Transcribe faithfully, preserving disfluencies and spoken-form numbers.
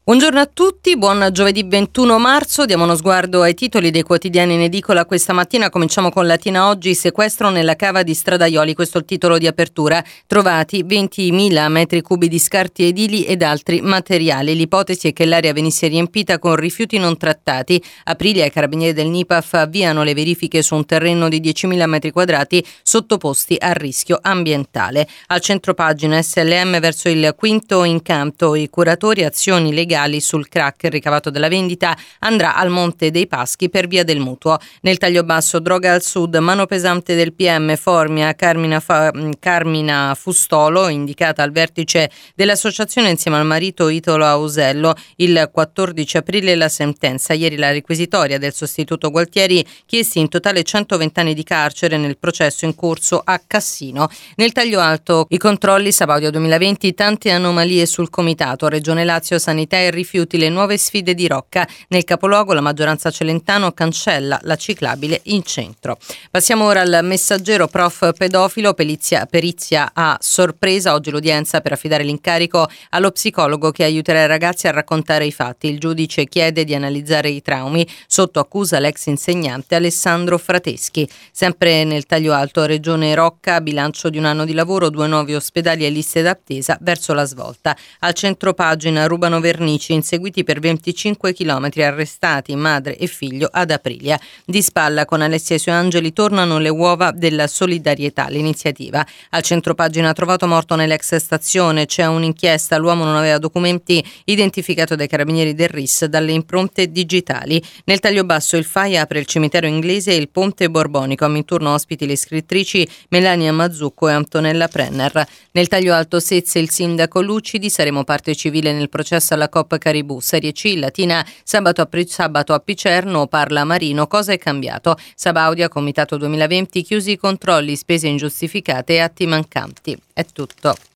Buongiorno a tutti, buon giovedì ventuno marzo. Diamo uno sguardo ai titoli dei quotidiani in edicola questa mattina. Cominciamo con Latina Oggi, sequestro nella cava di Stradaioli, questo è il titolo di apertura. Trovati ventimila metri cubi di scarti edili ed altri materiali. L'ipotesi è che l'area venisse riempita con rifiuti non trattati. Aprilia e i carabinieri del NIPAF avviano le verifiche su un terreno di diecimila metri quadrati sottoposti a rischio ambientale. Al centro pagina S L M verso il quinto incanto, i curatori azioni legali sul crack ricavato dalla vendita andrà al Monte dei Paschi per via del mutuo. Nel taglio basso, droga al sud, mano pesante del P M, Formia, Carmina, Fa, Carmina Fustolo, indicata al vertice dell'associazione insieme al marito Italo Ausello. Il quattordici aprile la sentenza, ieri la requisitoria del sostituto Gualtieri, chiesti in totale centoventi anni di carcere nel processo in corso a Cassino. Nel taglio alto, i controlli Sabaudia duemilaventi, tante anomalie sul comitato, Regione Lazio, Sanità e rifiuti, le nuove sfide di Rocca. Nel capoluogo la maggioranza Celentano cancella la ciclabile in centro. Passiamo ora al Messaggero. Prof pedofilo, perizia, perizia a sorpresa. Oggi l'udienza per affidare l'incarico allo psicologo che aiuterà i ragazzi a raccontare i fatti. Il giudice chiede di analizzare i traumi. Sotto accusa l'ex insegnante Alessandro Frateschi. Sempre nel taglio alto, Regione Rocca, bilancio di un anno di lavoro, due nuovi ospedali e liste d'attesa verso la svolta. Al centro pagina, rubano vernici, inseguiti per venticinque chilometri, arrestati madre e figlio ad Aprilia. Di spalla con Alessia e i suoi angeli tornano le uova della solidarietà, l'iniziativa. Al centro pagina, trovato morto nell'ex stazione, c'è un'inchiesta, l'uomo non aveva documenti, identificato dai carabinieri del R I S dalle impronte digitali. Nel taglio basso, il F A I apre il cimitero inglese e il ponte borbonico, a minturno ospiti le scrittrici Melania Mazzucco e Antonella Brenner. Nel taglio alto, Sezze, il sindaco Lucidi, saremo parte civile nel processo alla Coppa Caribou. Serie C, Latina, sabato a, sabato a Picerno, parla Marino, cosa è cambiato? Sabaudia, Comitato duemilaventi, chiusi i controlli, spese ingiustificate e atti mancanti. È tutto.